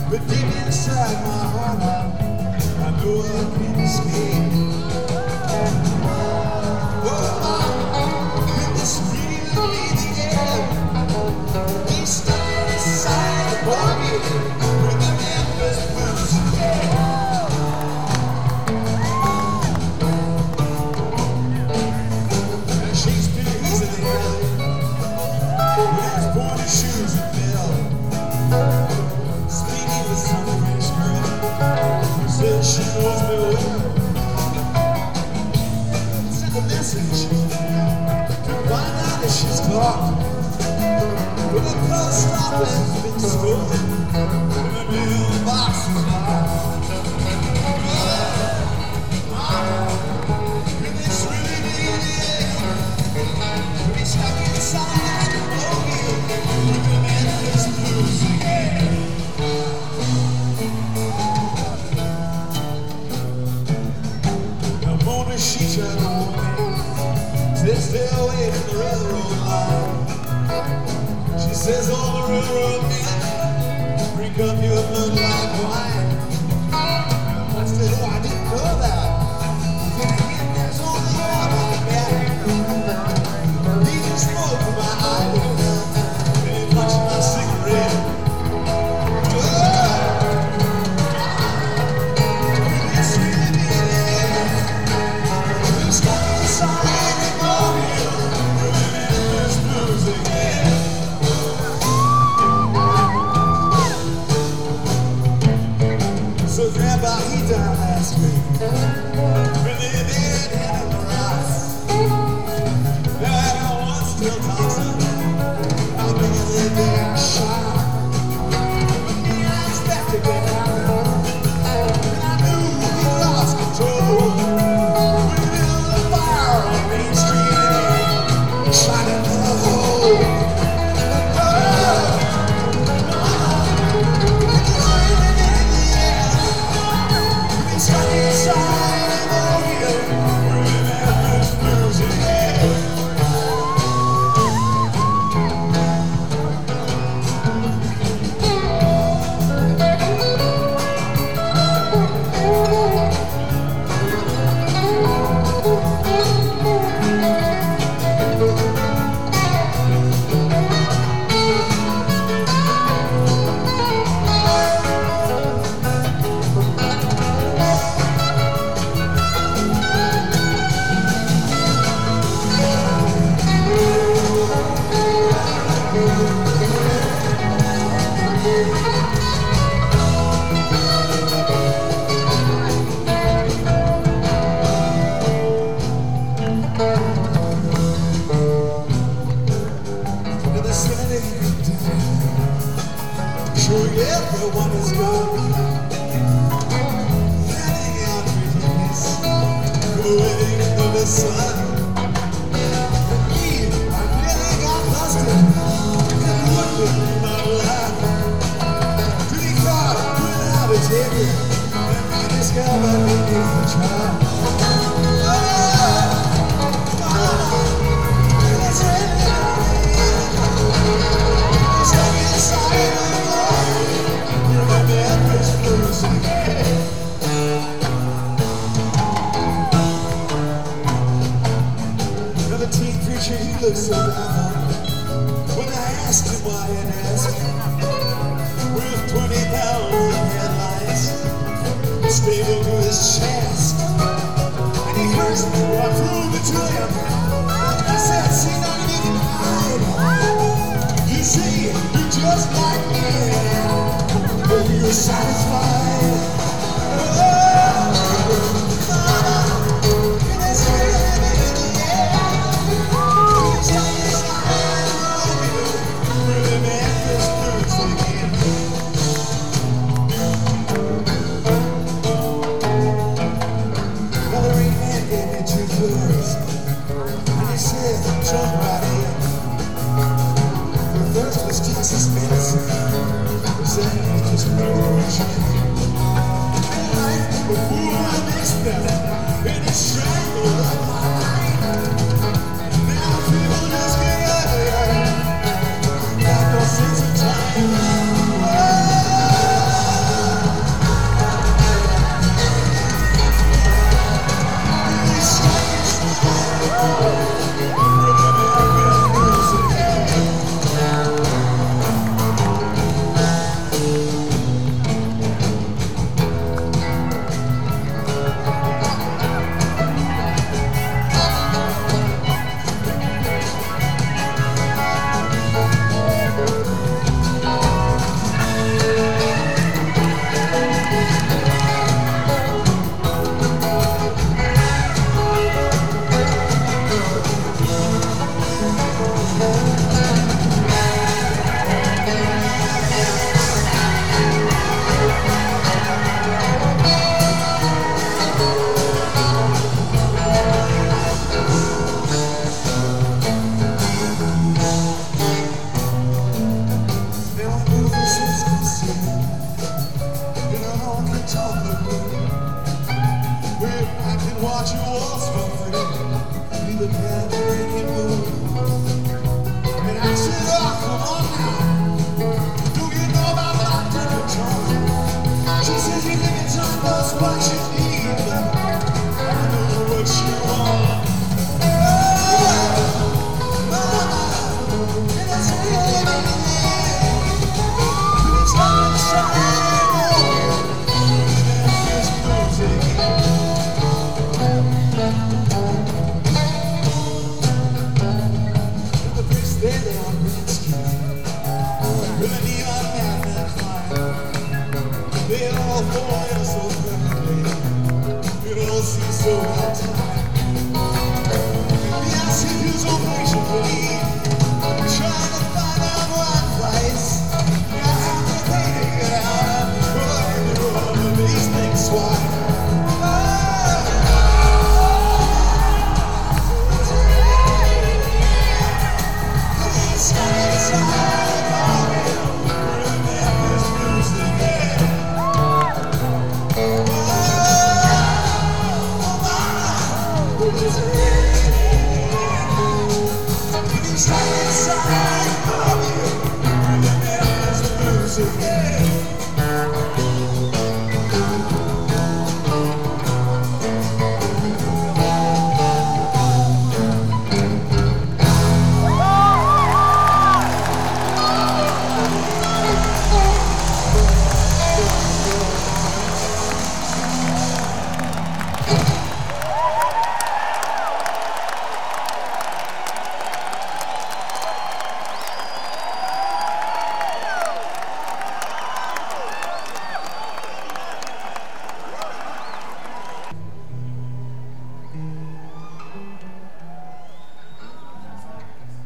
But deep inside my heart, I know I can't escape. Oh, in this really the air, he's stuck inside the body with the Memphis blues. And Shakespeare, he's in the alley with his pointed shoes and bell. Speaking with some French girl who says she knows me well. Sent a message to find out if she's caught. But the post office has been stolen and the mailbox is locked. And it's really near the end. We're stuck inside the bogey with the Memphis blues again. She tried to warn me, said stay away from the railroad line. She says all the railroad men drink up your blood like wine. I said, oh, I didn't know that. Then again, there's only one on the back. Leaving smoke from my eyes, and he punched my cigarette. It's really me. So Grandpa, he died last week. Really did hit him the rocks. Now everyone's still tossing. I'll be a living shock. But me, I expected it happened. And I knew he lost control. We built a fire on Main Street and shot it in the hole. Stuck inside the bogey with the Memphis blues again. Sure, everyone is gone. Heading out for peace, waiting for the sun. Me, I really got busted and looked at my life. Pretty car put out a ticket and we discovered we need to try. He looked so down when I asked him why an asked with 20,000 headlights stapled to his chest. And he cursed me, well, I proved it to him. I said, see, now you can hide. You see, you're just like me. But you're satisfied. watch you waltz for free. Be the never-ending moon. And I said, oh, come on now. Do you know about Dr. Control? She says you think it's almost what you need, but I know what you want. Oh, mama, and it's really but it's not inside anymore. The place there on Green Street, with a neon lamp and fire, they all boil so perfectly, it all seems so on time. The acid is so patiently, trying to find out what price. I have to pay to get out of the road, these things swine.